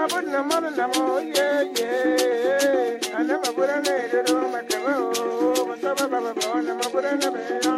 put no more than more, yeah, yeah. I never put a lady to my camera. But I'm a put a